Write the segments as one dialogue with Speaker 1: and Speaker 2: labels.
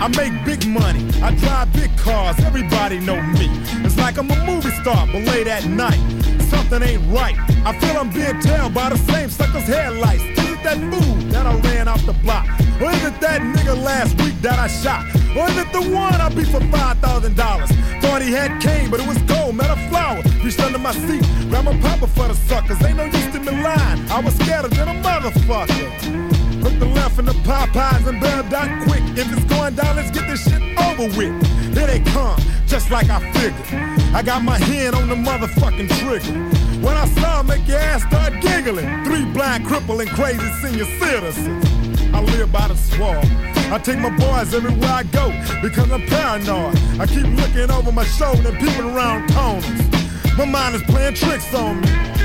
Speaker 1: I make big money, I drive big cars, everybody know me. It's like I'm a movie star, but late at night, something ain't right. I feel I'm being tailed by the same sucker's headlights. Is it that fool that I ran off the block? Or is it that nigga last week that I shot? Or is it the one I beat for $5,000? Thought he had cane, but it was gold, met a flower. Reached under my seat, grabbed my popper for the suckers. Ain't no use to me lying, I was scattered than a motherfucker. Hook the left in the Popeyes and bailed out quick. If it's going down, let's get this shit over with. Here they come, just like I figured. I got my hand on the motherfucking trigger. When I saw him, make your ass start giggling. 3 blind, crippling, crazy senior citizens. I live by the swamp. I take my boys everywhere I go because I'm paranoid. I keep looking over my shoulder and peeping around corners. My mind is playing tricks on me.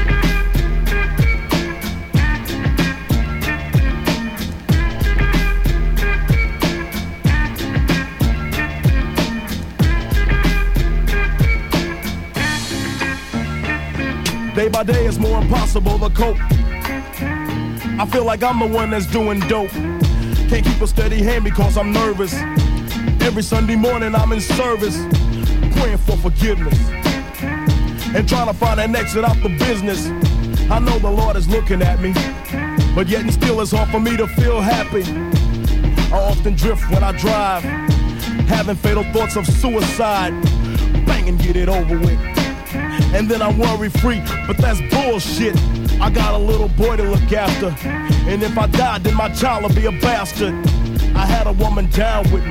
Speaker 2: Day by day it's more impossible to cope. I feel like I'm the one that's doing dope. Can't keep a steady hand because I'm nervous. Every Sunday morning I'm in service, praying for forgiveness and trying to find an exit out the business. I know the Lord is looking at me, but yet and still it's hard for me to feel happy. I often drift when I drive, having fatal thoughts of suicide. Bang and get it over with. And then I'm worry free, but that's bullshit. I got a little boy to look after, and if I die, then my child will be a bastard. I had a woman down with me,